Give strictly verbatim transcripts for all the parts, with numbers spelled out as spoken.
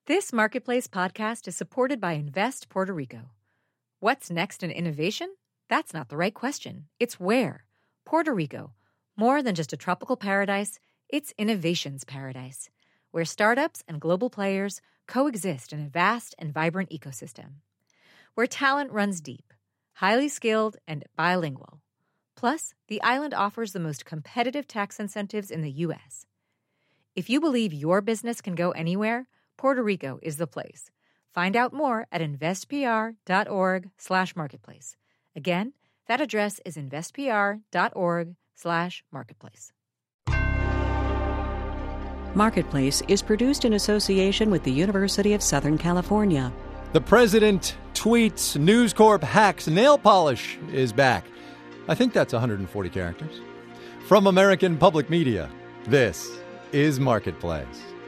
This Marketplace podcast is supported by Invest Puerto Rico. What's next in innovation? That's not the right question. It's where. Puerto Rico. More than just a tropical paradise, it's innovation's paradise, where startups and global players coexist in a vast and vibrant ecosystem. Where talent runs deep, highly skilled, and bilingual. Plus, the island offers the most competitive tax incentives in the U S. If you believe your business can go anywhere, Puerto Rico is the place. Find out more at investpr.org slash marketplace. Again, that address is investpr.org slash marketplace. Marketplace is produced in association with the University of Southern California. The president tweets, News Corp hacks nail polish is back. I think that's one hundred forty characters. From American Public Media, this is Marketplace.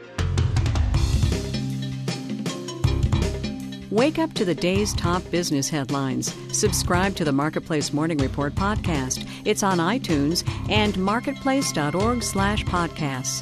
Wake up to the day's top business headlines. Subscribe to the Marketplace Morning Report podcast. It's on iTunes and marketplace.org slash podcasts.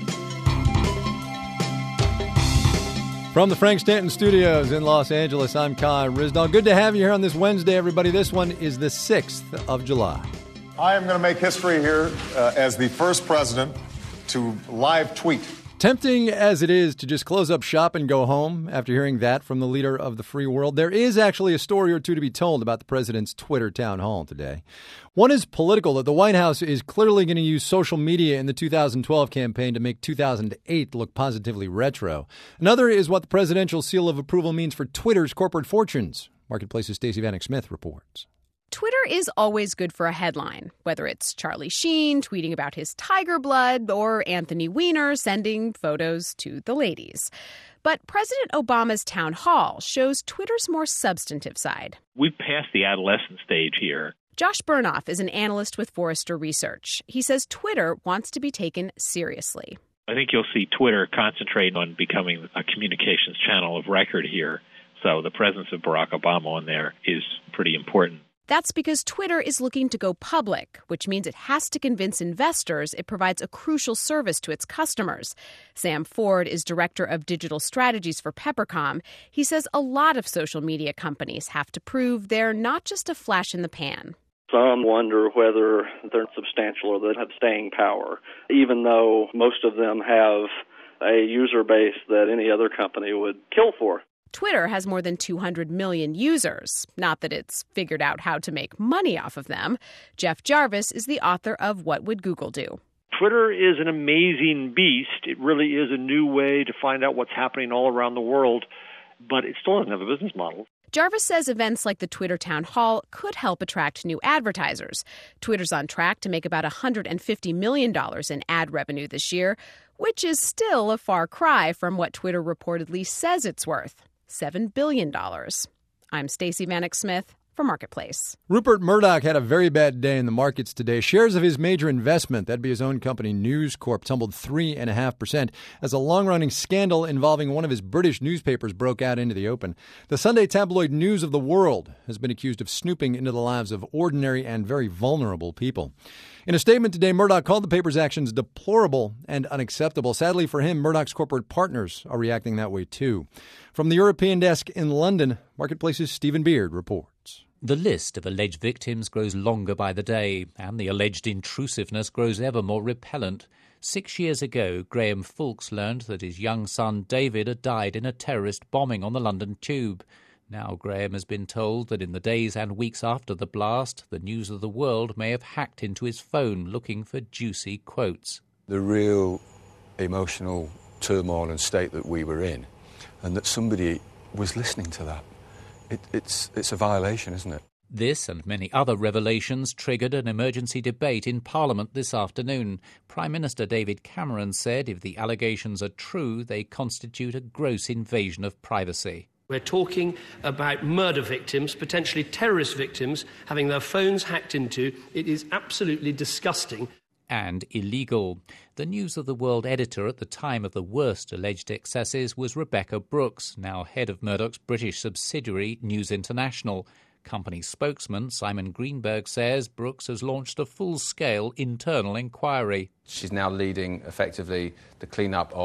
From the Frank Stanton Studios in Los Angeles, I'm Kai Ryssdal. Good to have you here on this Wednesday, everybody. This one is the sixth of July. I am going to make history here uh, as the first president to live tweet. Tempting as it is to just close up shop and go home after hearing that from the leader of the free world, there is actually a story or two to be told about the president's Twitter town hall today. One is political, that the White House is clearly going to use social media in the two thousand twelve campaign to make two thousand eight look positively retro. Another is what the presidential seal of approval means for Twitter's corporate fortunes. Marketplace's Stacey Vanek Smith reports. Twitter is always good for a headline, whether it's Charlie Sheen tweeting about his tiger blood or Anthony Weiner sending photos to the ladies. But President Obama's town hall shows Twitter's more substantive side. We've passed the adolescent stage here. Josh Bernoff is an analyst with Forrester Research. He says Twitter wants to be taken seriously. I think you'll see Twitter concentrate on becoming a communications channel of record here. So the presence of Barack Obama on there is pretty important. That's because Twitter is looking to go public, which means it has to convince investors it provides a crucial service to its customers. Sam Ford is director of digital strategies for Peppercom. He says a lot of social media companies have to prove they're not just a flash in the pan. Some wonder whether they're substantial or they have staying power, even though most of them have a user base that any other company would kill for. Twitter has more than two hundred million users. Not that it's figured out how to make money off of them. Jeff Jarvis is the author of What Would Google Do? Twitter is an amazing beast. It really is a new way to find out what's happening all around the world, but it still doesn't have a business model. Jarvis says events like the Twitter Town Hall could help attract new advertisers. Twitter's on track to make about one hundred fifty million dollars in ad revenue this year, which is still a far cry from what Twitter reportedly says it's worth. seven billion dollars. I'm Stacey Vanek Smith for Marketplace. Rupert Murdoch had a very bad day in the markets today. Shares of his major investment, that'd be his own company, News Corp, tumbled three point five percent as a long-running scandal involving one of his British newspapers broke out into the open. The Sunday tabloid News of the World has been accused of snooping into the lives of ordinary and very vulnerable people. In a statement today, Murdoch called the paper's actions deplorable and unacceptable. Sadly for him, Murdoch's corporate partners are reacting that way too. From the European desk in London, Marketplace's Stephen Beard reports. The list of alleged victims grows longer by the day, and the alleged intrusiveness grows ever more repellent. Six years ago, Graham Fulks learned that his young son David had died in a terrorist bombing on the London Tube. Now Graham has been told that in the days and weeks after the blast, the News of the World may have hacked into his phone looking for juicy quotes. The real emotional turmoil and state that we were in, and that somebody was listening to that. It, it's, it's a violation, isn't it? This and many other revelations triggered an emergency debate in Parliament this afternoon. Prime Minister David Cameron said if the allegations are true, they constitute a gross invasion of privacy. We're talking about murder victims, potentially terrorist victims, having their phones hacked into. It is absolutely disgusting. And illegal. The News of the World editor at the time of the worst alleged excesses was Rebecca Brooks, now head of Murdoch's British subsidiary News International. Company spokesman Simon Greenberg says Brooks has launched a full-scale internal inquiry. She's now leading, effectively, the clean-up of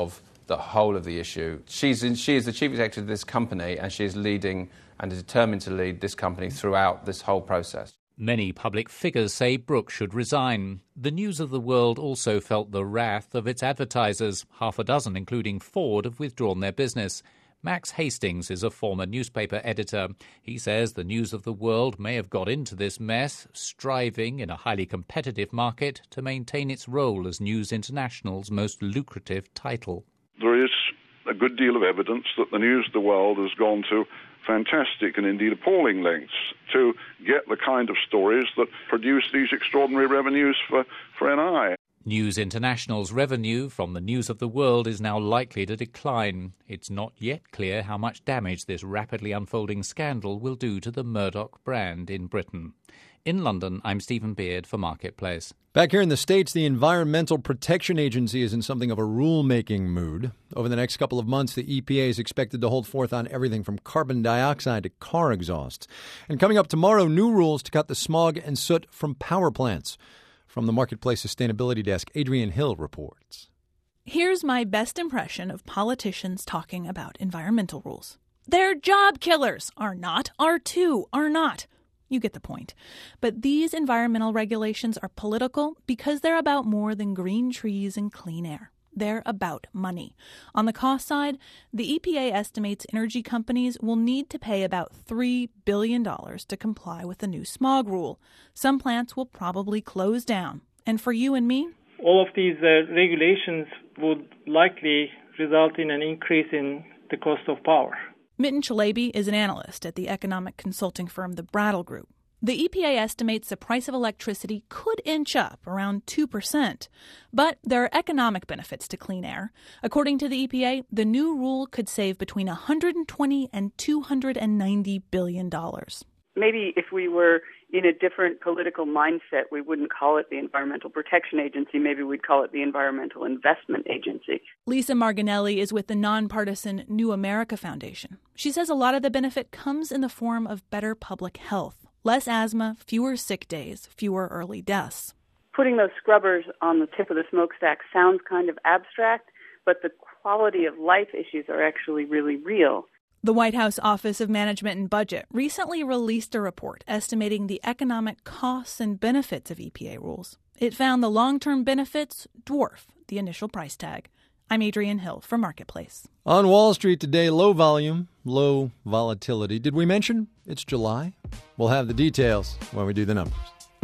the whole of the issue. She's in, she is the chief executive of this company, and she is leading and is determined to lead this company throughout this whole process. Many public figures say Brooke should resign. The News of the World also felt the wrath of its advertisers. Half a dozen, including Ford, have withdrawn their business. Max Hastings is a former newspaper editor. He says the News of the World may have got into this mess, striving in a highly competitive market to maintain its role as News International's most lucrative title. There is a good deal of evidence that the News of the World has gone to fantastic and indeed appalling lengths to get the kind of stories that produce these extraordinary revenues for, for N I. News International's revenue from the News of the World is now likely to decline. It's not yet clear how much damage this rapidly unfolding scandal will do to the Murdoch brand in Britain. In London, I'm Stephen Beard for Marketplace. Back here in the States, the Environmental Protection Agency is in something of a rule-making mood. Over the next couple of months, the E P A is expected to hold forth on everything from carbon dioxide to car exhaust. And coming up tomorrow, new rules to cut the smog and soot from power plants. From the Marketplace Sustainability Desk, Adrienne Hill reports. Here's my best impression of politicians talking about environmental rules. They're job killers. Are not. Are too. Are not. You get the point. But these environmental regulations are political because they're about more than green trees and clean air. They're about money. On the cost side, the E P A estimates energy companies will need to pay about three billion dollars to comply with the new smog rule. Some plants will probably close down. And for you and me? All of these uh, regulations would likely result in an increase in the cost of power. Mitten Chalabi is an analyst at the economic consulting firm The Brattle Group. The E P A estimates the price of electricity could inch up around two percent. But there are economic benefits to clean air. According to the E P A, the new rule could save between one hundred twenty and two hundred ninety billion dollars. Maybe if we were in a different political mindset, we wouldn't call it the Environmental Protection Agency. Maybe we'd call it the Environmental Investment Agency. Lisa Marginelli is with the nonpartisan New America Foundation. She says a lot of the benefit comes in the form of better public health. Less asthma, fewer sick days, fewer early deaths. Putting those scrubbers on the tip of the smokestack sounds kind of abstract, but the quality of life issues are actually really real. The White House Office of Management and Budget recently released a report estimating the economic costs and benefits of E P A rules. It found the long-term benefits dwarf the initial price tag. I'm Adrienne Hill for Marketplace. On Wall Street today, low volume, low volatility. Did we mention it's July? We'll have the details when we do the numbers.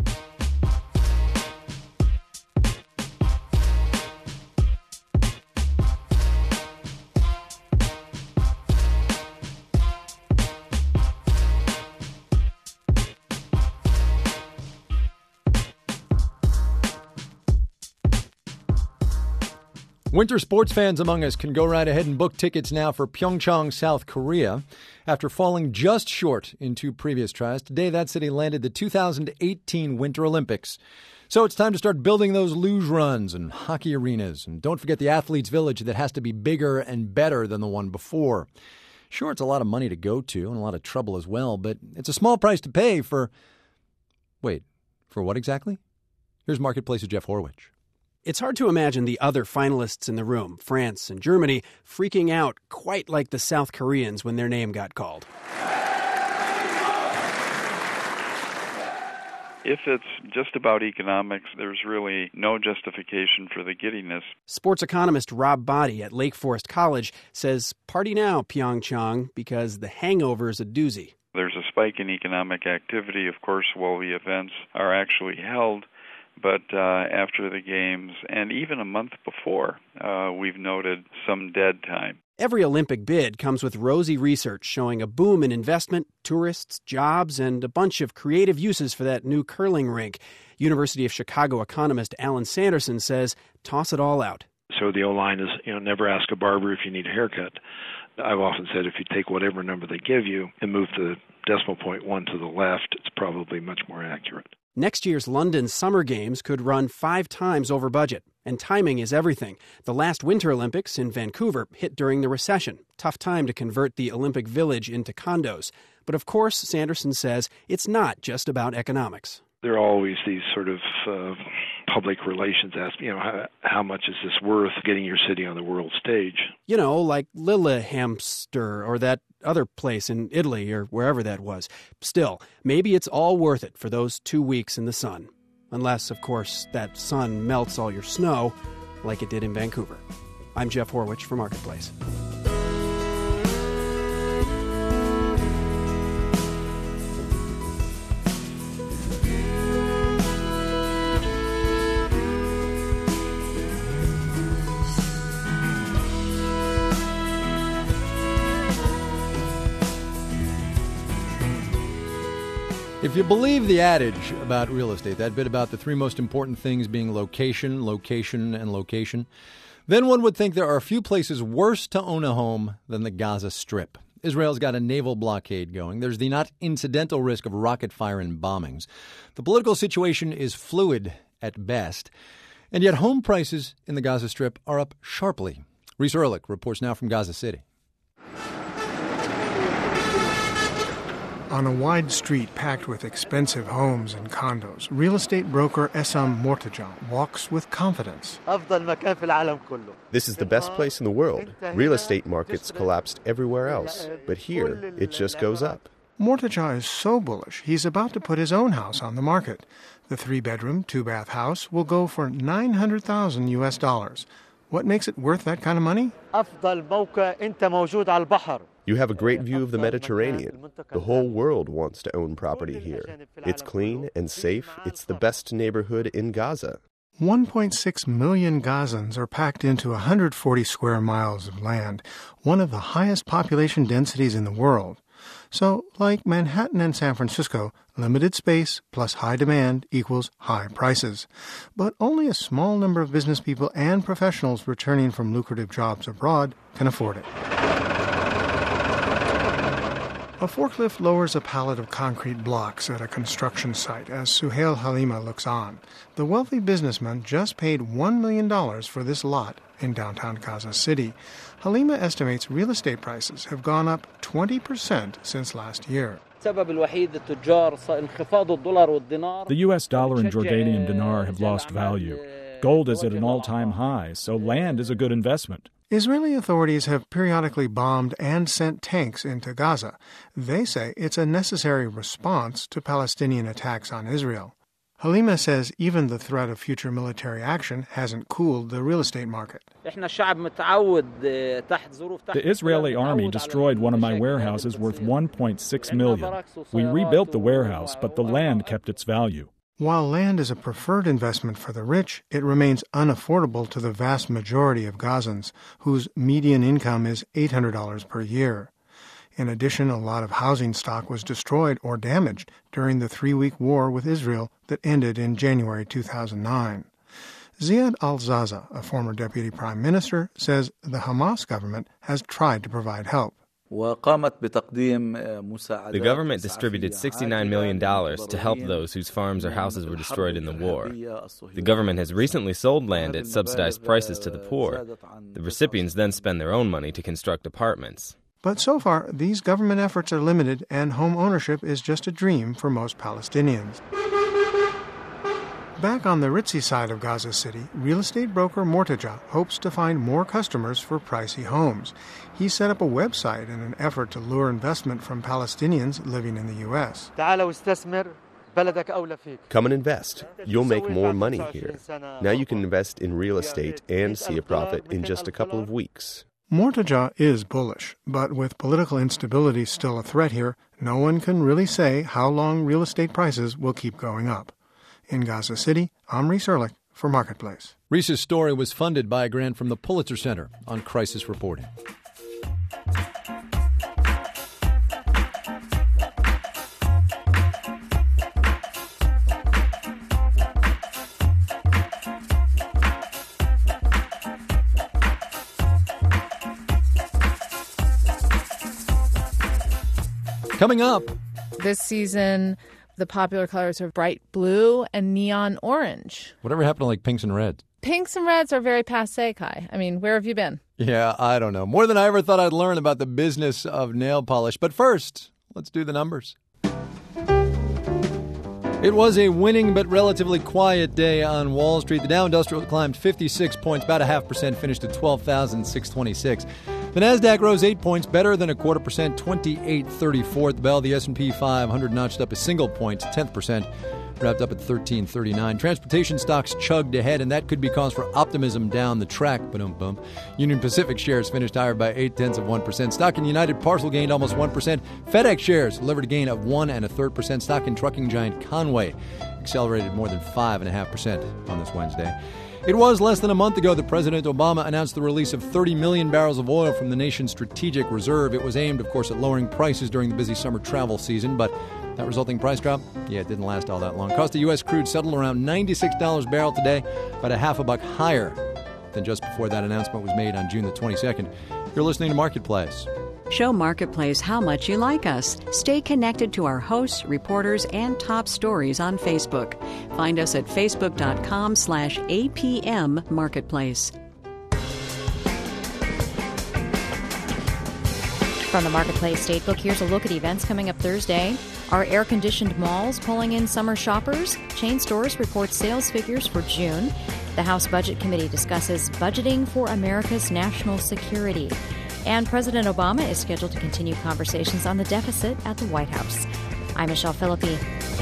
Winter sports fans among us can go right ahead and book tickets now for Pyeongchang, South Korea. After falling just short in two previous tries, today that city landed the two thousand eighteen Winter Olympics. So it's time to start building those luge runs and hockey arenas. And don't forget the Athletes' Village that has to be bigger and better than the one before. Sure, it's a lot of money to go to and a lot of trouble as well, but it's a small price to pay for... Wait, for what exactly? Here's Marketplace's Jeff Horwich. It's hard to imagine the other finalists in the room, France and Germany, freaking out quite like the South Koreans when their name got called. If it's just about economics, there's really no justification for the giddiness. Sports economist Rob Body at Lake Forest College says, party now, Pyeongchang, because the hangover's a doozy. There's a spike in economic activity, of course, while the events are actually held. But uh, after the games, and even a month before, uh, we've noted some dead time. Every Olympic bid comes with rosy research showing a boom in investment, tourists, jobs, and a bunch of creative uses for that new curling rink. University of Chicago economist Alan Sanderson says, toss it all out. So the old line is, you know, never ask a barber if you need a haircut. I've often said if you take whatever number they give you and move the decimal point one to the left, it's probably much more accurate. Next year's London Summer Games could run five times over budget, and timing is everything. The last Winter Olympics in Vancouver hit during the recession. Tough time to convert the Olympic Village into condos. But of course, Sanderson says, it's not just about economics. There are always these sort of uh, public relations aspect. You know, how, how much is this worth getting your city on the world stage? You know, like Lillehamster or that other place in Italy or wherever that was. Still, maybe it's all worth it for those two weeks in the sun. Unless, of course, that sun melts all your snow like it did in Vancouver. I'm Jeff Horwich for Marketplace. If you believe the adage about real estate, that bit about the three most important things being location, location, and location, then one would think there are a few places worse to own a home than the Gaza Strip. Israel's got a naval blockade going. There's the not incidental risk of rocket fire and bombings. The political situation is fluid at best. And yet home prices in the Gaza Strip are up sharply. Reese Ehrlich reports now from Gaza City. On a wide street packed with expensive homes and condos, real estate broker Essam Mortaja walks with confidence. This is the best place in the world. Real estate markets collapsed everywhere else, but here it just goes up. Mortaja is so bullish, he's about to put his own house on the market. The three-bedroom, two-bath house will go for nine hundred thousand U S dollars. What makes it worth that kind of money? You have a great view of the Mediterranean. The whole world wants to own property here. It's clean and safe. It's the best neighborhood in Gaza. one point six million Gazans are packed into one hundred forty square miles of land, one of the highest population densities in the world. So, like Manhattan and San Francisco, limited space plus high demand equals high prices. But only a small number of business people and professionals returning from lucrative jobs abroad can afford it. A forklift lowers a pallet of concrete blocks at a construction site as Suhail Halima looks on. The wealthy businessman just paid one million dollars for this lot in downtown Gaza City. Halima estimates real estate prices have gone up twenty percent since last year. The U S dollar and Jordanian dinar have lost value. Gold is at an all-time high, so land is a good investment. Israeli authorities have periodically bombed and sent tanks into Gaza. They say it's a necessary response to Palestinian attacks on Israel. Halima says even the threat of future military action hasn't cooled the real estate market. The Israeli army destroyed one of my warehouses worth one point six million dollars. We rebuilt the warehouse, but the land kept its value. While land is a preferred investment for the rich, it remains unaffordable to the vast majority of Gazans, whose median income is eight hundred dollars per year. In addition, a lot of housing stock was destroyed or damaged during the three-week war with Israel that ended in January two thousand nine. Ziad al-Zaza, a former deputy prime minister, says the Hamas government has tried to provide help. The government distributed sixty-nine million dollars to help those whose farms or houses were destroyed in the war. The government has recently sold land at subsidized prices to the poor. The recipients then spend their own money to construct apartments. But so far, these government efforts are limited, and home ownership is just a dream for most Palestinians. Back on the ritzy side of Gaza City, real estate broker Mortaja hopes to find more customers for pricey homes. He set up a website in an effort to lure investment from Palestinians living in the U S. Come and invest. You'll make more money here. Now you can invest in real estate and see a profit in just a couple of weeks. Mortaja is bullish, but with political instability still a threat here, no one can really say how long real estate prices will keep going up. In Gaza City, I'm Reese Ehrlich for Marketplace. Reese's story was funded by a grant from the Pulitzer Center on crisis reporting. Coming up, this season, the popular colors are bright blue and neon orange. Whatever happened to like pinks and reds? Pinks and reds are very passé, Kai. I mean, where have you been? Yeah, I don't know. More than I ever thought I'd learn about the business of nail polish. But first, let's do the numbers. It was a winning but relatively quiet day on Wall Street. The Dow Industrial climbed fifty-six points, about a half percent, finished at twelve thousand six hundred twenty-six. The Nasdaq rose eight points, better than a quarter percent, twenty-eight thirty-four at the bell. The S and P five hundred notched up a single point, tenth percent, wrapped up at thirteen thirty-nine. Transportation stocks chugged ahead, and that could be cause for optimism down the track. Ba-dum-bum. Union Pacific shares finished higher by eight tenths of one percent. Stock in United Parcel gained almost one percent. FedEx shares delivered a gain of one and a third percent. Stock in trucking giant Conway accelerated more than five and a half percent on this Wednesday. It was less than a month ago that President Obama announced the release of thirty million barrels of oil from the nation's strategic reserve. It was aimed, of course, at lowering prices during the busy summer travel season, but that resulting price drop, yeah, it didn't last all that long. Cost of U S crude settled around ninety-six dollars a barrel today, about a half a buck higher than just before that announcement was made on June the twenty-second. You're listening to Marketplace. Show Marketplace how much you like us. Stay connected to our hosts, reporters, and top stories on Facebook. Find us at facebook.com slash APM Marketplace. From the Marketplace Statebook, here's a look at events coming up Thursday. Are air-conditioned malls pulling in summer shoppers? Chain Stores reports sales figures for June. The House Budget Committee discusses budgeting for America's national security. And President Obama is scheduled to continue conversations on the deficit at the White House. I'm Michelle Philippi.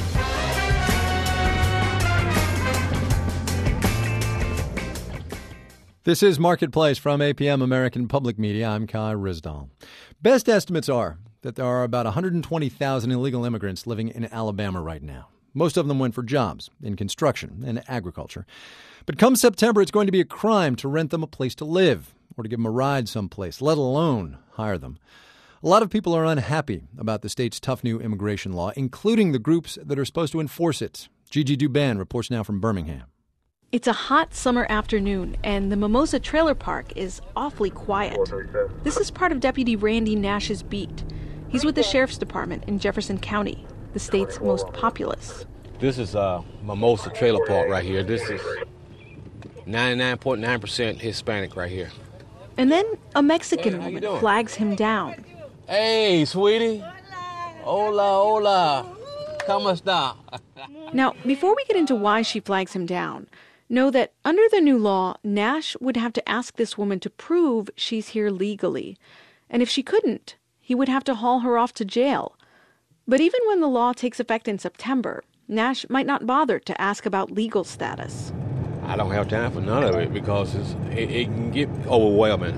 This is Marketplace from A P M American Public Media. I'm Kai Rizdal. Best estimates are that there are about one hundred twenty thousand illegal immigrants living in Alabama right now. Most of them went for jobs in construction and agriculture. But come September, it's going to be a crime to rent them a place to live or to give them a ride someplace, let alone hire them. A lot of people are unhappy about the state's tough new immigration law, including the groups that are supposed to enforce it. Gigi Douban reports now from Birmingham. It's a hot summer afternoon, and the Mimosa Trailer Park is awfully quiet. This is part of Deputy Randy Nash's beat. He's with the Sheriff's Department in Jefferson County, the state's most populous. This is uh, Mimosa Trailer Park right here. This is ninety-nine point nine percent Hispanic right here. And then a Mexican Hey, woman flags him down. Hey, sweetie. Hola, hola. ¿Cómo está? Now, before we get into why she flags him down, know that under the new law, Nash would have to ask this woman to prove she's here legally. And if she couldn't, he would have to haul her off to jail. But even when the law takes effect in September, Nash might not bother to ask about legal status. I don't have time for none of it because it's, it, it can get overwhelming.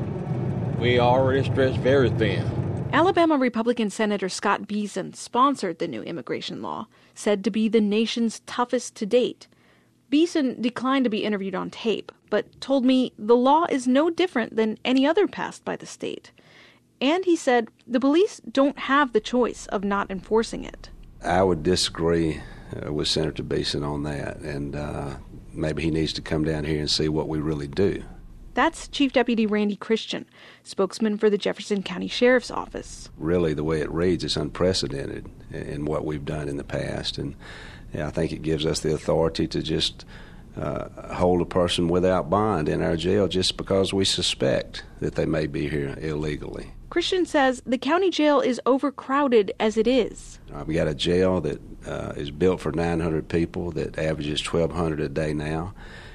We already stretched very thin. Alabama Republican Senator Scott Beason sponsored the new immigration law, said to be the nation's toughest to date. Beason declined to be interviewed on tape, but told me the law is no different than any other passed by the state. And he said the police don't have the choice of not enforcing it. I would disagree uh, with Senator Beason on that, and uh, maybe he needs to come down here and see what we really do. That's Chief Deputy Randy Christian, spokesman for the Jefferson County Sheriff's Office. Really, the way it reads, it's unprecedented in what we've done in the past, and yeah, I think it gives us the authority to just uh, hold a person without bond in our jail just because we suspect that they may be here illegally. Christian says the county jail is overcrowded as it is. Uh, we got a jail that uh, is built for nine hundred people that averages twelve hundred a day now.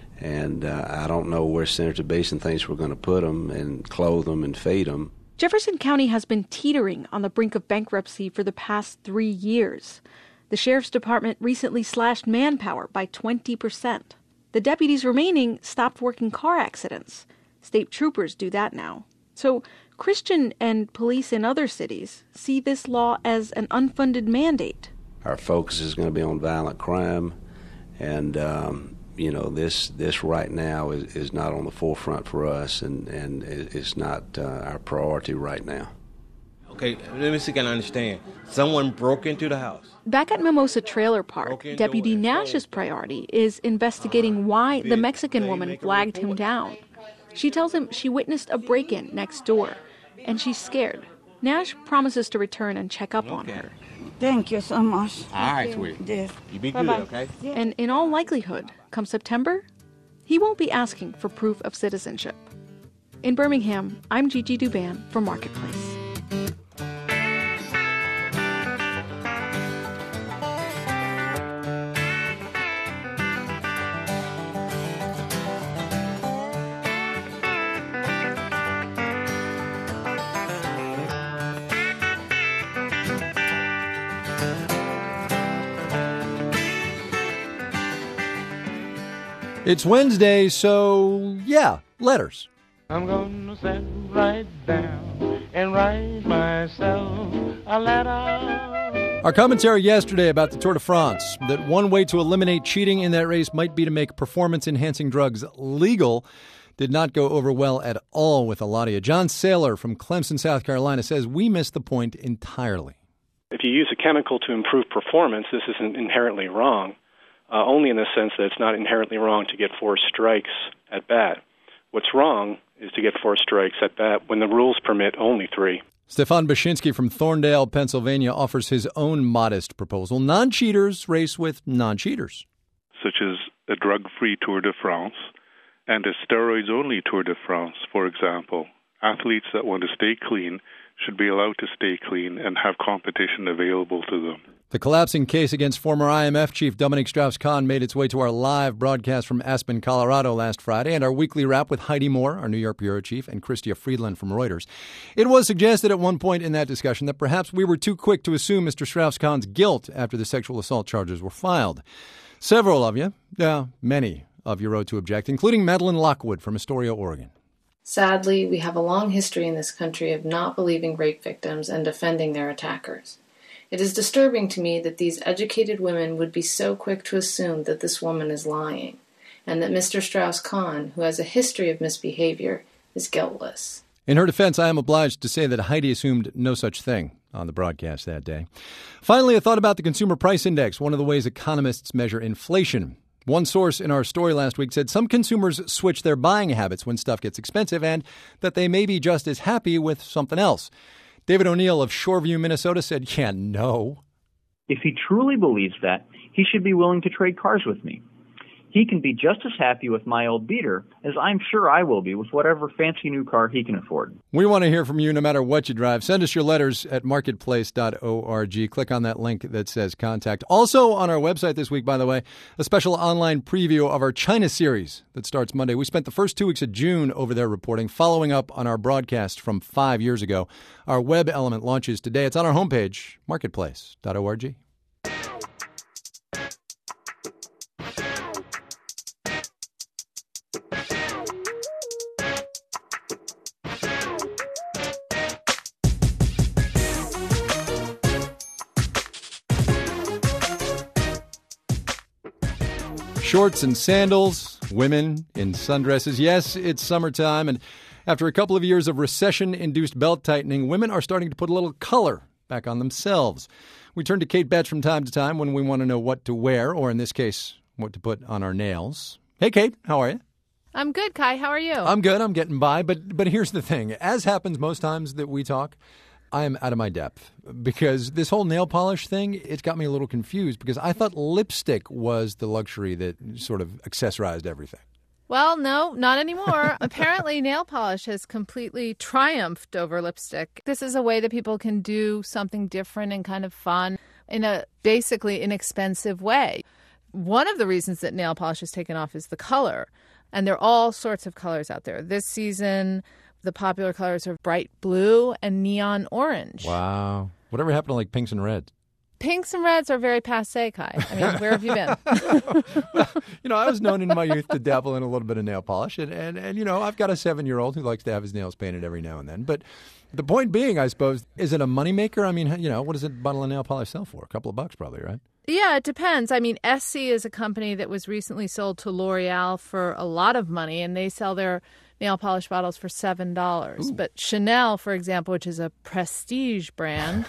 And uh, I don't know where Senator Beason thinks we're going to put them and clothe them and feed them. Jefferson County has been teetering on the brink of bankruptcy for the past three years. The Sheriff's Department recently slashed manpower by twenty percent. The deputies remaining stopped working car accidents. State troopers do that now. So Christian and police in other cities see this law as an unfunded mandate. Our focus is going to be on violent crime, and um, you know, this this right now is, is not on the forefront for us, and, and it's not uh, our priority right now. Okay, let me see if I can understand. Someone broke into the house. Back at Mimosa Trailer Park, Deputy Nash's priority is investigating why the Mexican woman flagged him down. She tells him she witnessed a break-in next door, and she's scared. Nash promises to return and check up on her. Thank you so much. All right, sweet. Yes. You be Bye-bye. good, okay? And in all likelihood, come September, he won't be asking for proof of citizenship. In Birmingham, I'm Gigi Douban for Marketplace. It's Wednesday, so yeah, letters. I'm gonna sit right down and write myself a letter. Our commentary yesterday about the Tour de France, that one way to eliminate cheating in that race might be to make performance-enhancing drugs legal, did not go over well at all with Eladia. John Saylor from Clemson, South Carolina, says we missed the point entirely. If you use a chemical to improve performance, this isn't inherently wrong, uh, only in the sense that it's not inherently wrong to get four strikes at bat. What's wrong is to get four strikes at bat when the rules permit only three. Stefan Bashinsky from Thorndale, Pennsylvania, offers his own modest proposal. Non-cheaters race with non-cheaters. Such as a drug-free Tour de France and a steroids-only Tour de France, for example. Athletes that want to stay clean should be allowed to stay clean and have competition available to them. The collapsing case against former I M F chief Dominique Strauss-Kahn made its way to our live broadcast from Aspen, Colorado last Friday, and our weekly wrap with Heidi Moore, our New York bureau chief, and Chrystia Friedland from Reuters. It was suggested at one point in that discussion that perhaps we were too quick to assume Mister Strauss-Kahn's guilt after the sexual assault charges were filed. Several of you, yeah, many of you wrote to object, including Madeline Lockwood from Astoria, Oregon. Sadly, we have a long history in this country of not believing rape victims and defending their attackers. It is disturbing to me that these educated women would be so quick to assume that this woman is lying, and that Mister Strauss-Kahn, who has a history of misbehavior, is guiltless. In her defense, I am obliged to say that Heidi assumed no such thing on the broadcast that day. Finally, a thought about the Consumer Price Index, one of the ways economists measure inflation. One source in our story last week said some consumers switch their buying habits when stuff gets expensive and that they may be just as happy with something else. David O'Neill of Shoreview, Minnesota said, yeah, no. If he truly believes that, he should be willing to trade cars with me. He can be just as happy with my old beater as I'm sure I will be with whatever fancy new car he can afford. We want to hear from you no matter what you drive. Send us your letters at marketplace dot org. Click on that link that says contact. Also on our website this week, by the way, a special online preview of our China series that starts Monday. We spent the first two weeks of June over there reporting, following up on our broadcast from five years ago. Our web element launches today. It's on our homepage, marketplace dot org. Shorts and sandals, women in sundresses. Yes, it's summertime, and after a couple of years of recession-induced belt tightening, women are starting to put a little color back on themselves. We turn to Kate Betts from time to time when we want to know what to wear, or in this case, what to put on our nails. Hey, Kate, how are you? I'm good, Kai. How are you? I'm good. I'm getting by, but but here's the thing. As happens most times that we talk, I am out of my depth because this whole nail polish thing, it's got me a little confused because I thought lipstick was the luxury that sort of accessorized everything. Well, no, not anymore. Apparently, nail polish has completely triumphed over lipstick. This is a way that people can do something different and kind of fun in a basically inexpensive way. One of the reasons that nail polish has taken off is the color. And there are all sorts of colors out there. This season, the popular colors are bright blue and neon orange. Wow. Whatever happened to like pinks and reds? Pinks and reds are very passé, Kai. I mean, where have you been? Well, you know, I was known in my youth to dabble in a little bit of nail polish. And, and, and, you know, I've got a seven-year-old who likes to have his nails painted every now and then. But the point being, I suppose, is it a moneymaker? I mean, you know, what does a bottle of nail polish sell for? A couple of bucks probably, right? Yeah, it depends. I mean, Essie is a company that was recently sold to L'Oreal for a lot of money, and they sell their nail polish bottles for seven dollars. Ooh. But Chanel, for example, which is a prestige brand,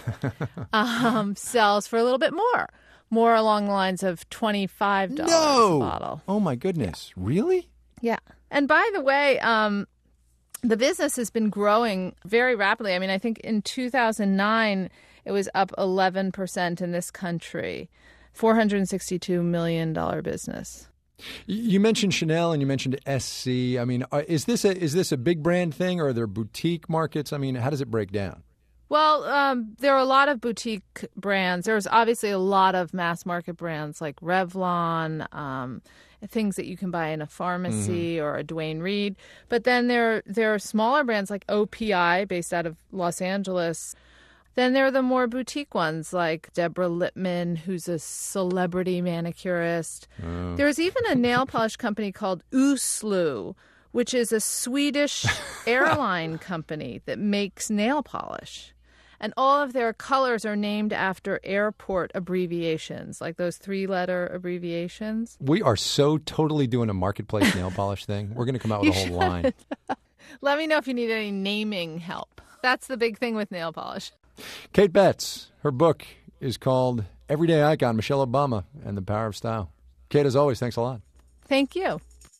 um, sells for a little bit more, more along the lines of twenty-five dollars no! a bottle. Oh, my goodness. Really? Yeah. And by the way, um, the business has been growing very rapidly. I mean, I think in two thousand nine, it was up eleven percent in this country, four hundred sixty-two million dollars business. You mentioned Chanel and you mentioned S C. I mean, is this a is this a big brand thing, or are there boutique markets? I mean, how does it break down? Well, um, there are a lot of boutique brands. There's obviously a lot of mass market brands like Revlon, um, things that you can buy in a pharmacy mm-hmm. or a Duane Reade. But then there there are smaller brands like O P I, based out of Los Angeles. Then there are the more boutique ones like Deborah Lippman, who's a celebrity manicurist. Oh. There's even a nail polish company called Uslu, which is a Swedish airline company that makes nail polish. And all of their colors are named after airport abbreviations, like those three-letter abbreviations. We are so totally doing a marketplace nail polish thing. We're going to come out with a whole should. line. Let me know if you need any naming help. That's the big thing with nail polish. Kate Betts, her book is called Everyday Icon, Michelle Obama and the Power of Style. Kate, as always, thanks a lot. Thank you.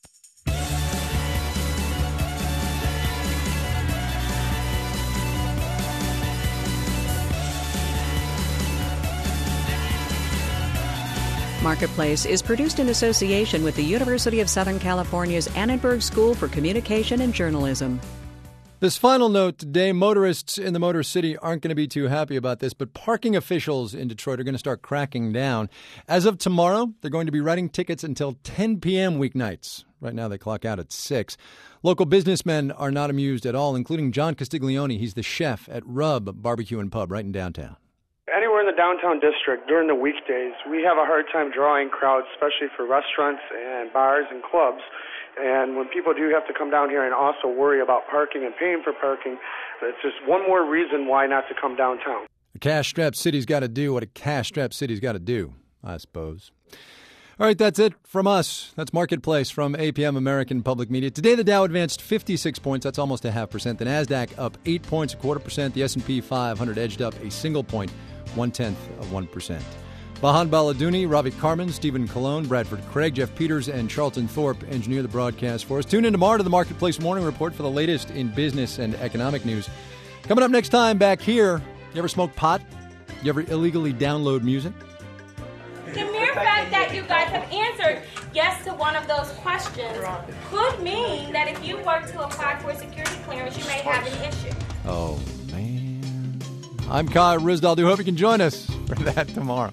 Marketplace is produced in association with the University of Southern California's Annenberg School for Communication and Journalism. This final note today, motorists in the Motor City aren't going to be too happy about this, but parking officials in Detroit are going to start cracking down. As of tomorrow, they're going to be writing tickets until ten p.m. weeknights. Right now, they clock out at six. Local businessmen are not amused at all, including John Castiglione. He's the chef at Rub Barbecue and Pub right in downtown. Anywhere in the downtown district during the weekdays, we have a hard time drawing crowds, especially for restaurants and bars and clubs. And when people do have to come down here and also worry about parking and paying for parking, it's just one more reason why not to come downtown. A cash-strapped city's got to do what a cash-strapped city's got to do, I suppose. All right, that's it from us. That's Marketplace from A P M American Public Media. Today, the Dow advanced fifty-six points. That's almost a half percent. The NASDAQ up eight points, a quarter percent. The S and P five hundred edged up a single point, one-tenth of one percent. Bahan Baladuni, Ravi Karman, Stephen Colon, Bradford Craig, Jeff Peters, and Charlton Thorpe engineer the broadcast for us. Tune in tomorrow to the Marketplace Morning Report for the latest in business and economic news. Coming up next time back here, you ever smoke pot? You ever illegally download music? The mere fact that you guys have answered yes to one of those questions could mean that if you were to apply for a security clearance, you may have an issue. Oh, man. I'm Kai Ryssdal. Do hope you can join us for that tomorrow.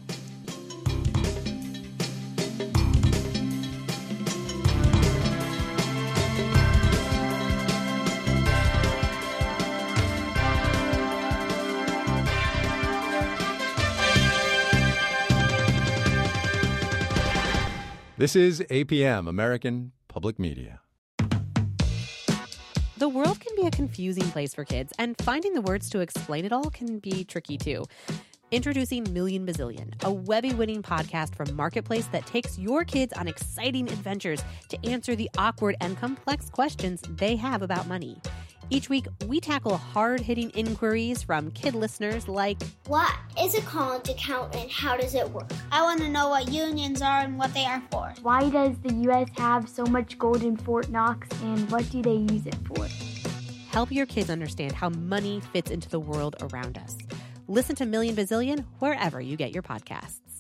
This is A P M, American Public Media. The world can be a confusing place for kids, and finding the words to explain it all can be tricky too. Introducing Million Bazillion, a Webby-winning podcast from Marketplace that takes your kids on exciting adventures to answer the awkward and complex questions they have about money. Each week, we tackle hard-hitting inquiries from kid listeners like, what is a college account and how does it work? I want to know what unions are and what they are for. Why does the U S have so much gold in Fort Knox and what do they use it for? Help your kids understand how money fits into the world around us. Listen to Million Bazillion wherever you get your podcasts.